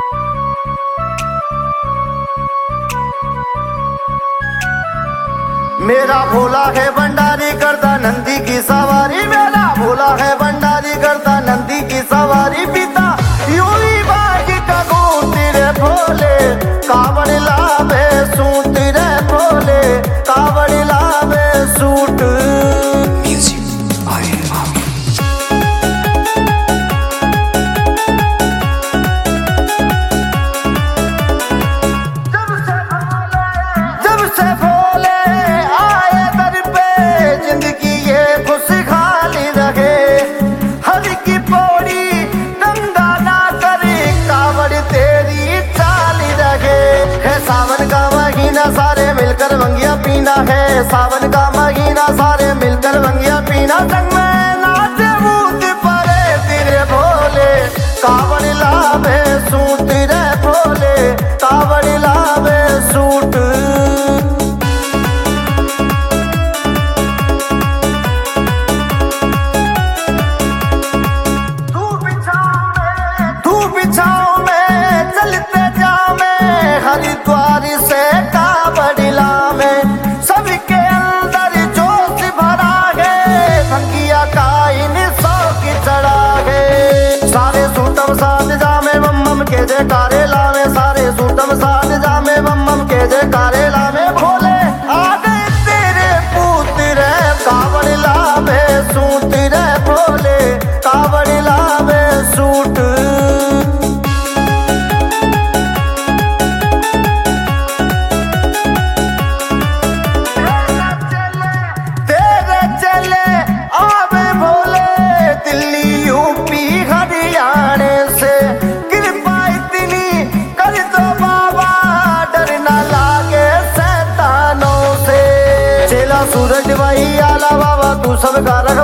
मेरा भोला है भंडारी करता नंदी की सवारी, मेरा भोला है भंडारी करता नंदी की सवारी। पिता यूं ही बागी का गूंती रे भोले, कावड़ लावे सूट रे भोले, कावड़ लावे सूट। जब से भोले सारे मिलकर भंगिया पीना है, सावन का महीना सारे मिलकर भंगिया पीना। संग में नाचे भूत परे तेरे भोले, कावड़ लावे सूट रे भोले, कावड़ लावे सूट। तू बिछाओ में चलते जाओ में हरिद्वार से के जयकारे लावे, सारे सूटम साथ जामे बम बम के जयकारे लावे। भोले आ गए तेरे पूत रे, कावड़ लावे सूट रे भोले, कावड़ लावे सूट। तेरे चले आवे भोले दिल्ली यूपी हरियाणा से, सूरज वही आला बाबा तू सबका रख